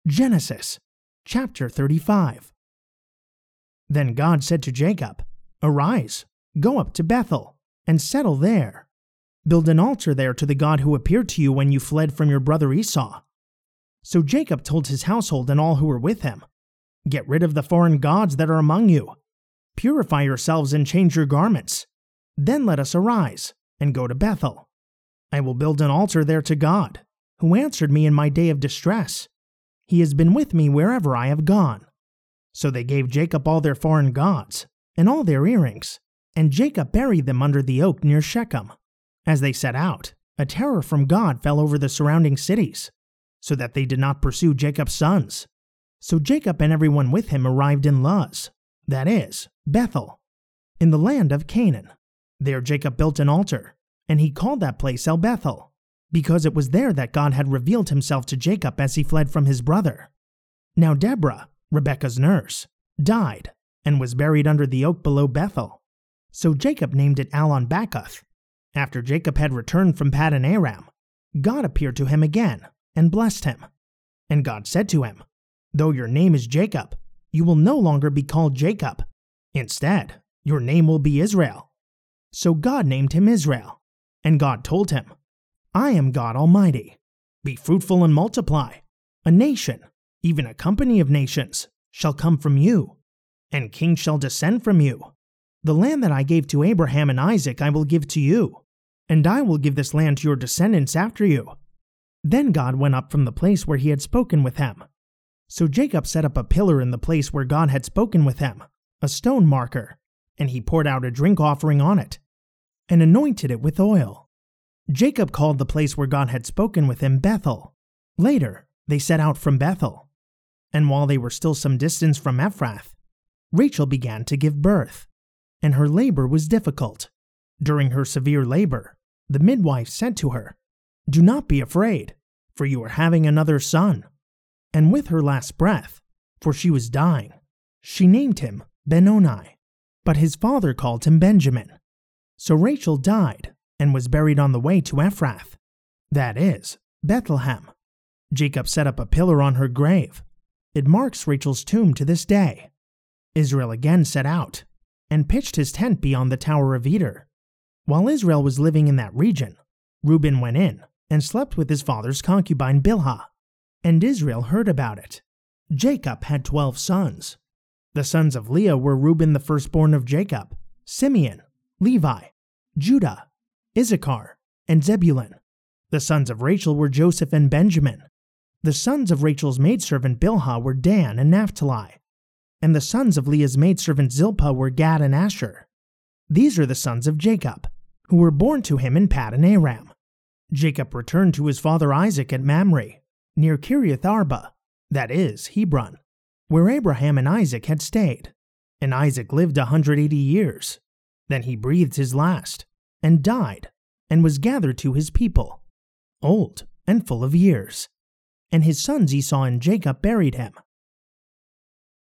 Genesis chapter 35. Then God said to Jacob, "Arise, go up to Bethel, and settle there. Build an altar there to the God who appeared to you when you fled from your brother Esau." So Jacob told his household and all who were with him, "Get rid of the foreign gods that are among you. Purify yourselves and change your garments. Then let us arise and go to Bethel. I will build an altar there to God, who answered me in my day of distress. He has been with me wherever I have gone." So they gave Jacob all their foreign gods and all their earrings, and Jacob buried them under the oak near Shechem. As they set out, a terror from God fell over the surrounding cities, so that they did not pursue Jacob's sons. So Jacob and everyone with him arrived in Luz, that is, Bethel, in the land of Canaan. There Jacob built an altar, and he called that place El Bethel, because it was there that God had revealed himself to Jacob as he fled from his brother. Now Deborah, Rebekah's nurse, died and was buried under the oak below Bethel. So Jacob named it Allon-Bacuth. After Jacob had returned from Paddan Aram, God appeared to him again and blessed him. And God said to him, "Though your name is Jacob, you will no longer be called Jacob. Instead, your name will be Israel." So God named him Israel. And God told him, "I am God Almighty. Be fruitful and multiply. A nation, even a company of nations, shall come from you, and kings shall descend from you. The land that I gave to Abraham and Isaac I will give to you, and I will give this land to your descendants after you." Then God went up from the place where he had spoken with him. So Jacob set up a pillar in the place where God had spoken with him, a stone marker, and he poured out a drink offering on it, and anointed it with oil. Jacob called the place where God had spoken with him Bethel. Later, they set out from Bethel. And while they were still some distance from Ephrath, Rachel began to give birth, and her labor was difficult. During her severe labor, the midwife said to her, "Do not be afraid, for you are having another son." And with her last breath, for she was dying, she named him Benoni, but his father called him Benjamin. So Rachel died and was buried on the way to Ephrath, that is, Bethlehem. Jacob set up a pillar on her grave. It marks Rachel's tomb to this day. Israel again set out and pitched his tent beyond the Tower of Eder. While Israel was living in that region, Reuben went in and slept with his father's concubine Bilhah, and Israel heard about it. Jacob had 12 sons. The sons of Leah were Reuben the firstborn of Jacob, Simeon, Levi, Judah, Issachar, and Zebulun. The sons of Rachel were Joseph and Benjamin. The sons of Rachel's maidservant Bilhah were Dan and Naphtali. And the sons of Leah's maidservant Zilpah were Gad and Asher. These are the sons of Jacob, who were born to him in Paddan Aram. Jacob returned to his father Isaac at Mamre, near Kiriath Arba, that is, Hebron, where Abraham and Isaac had stayed. And Isaac lived 180 years. Then he breathed his last, and died, and was gathered to his people, old and full of years. And his sons Esau and Jacob buried him.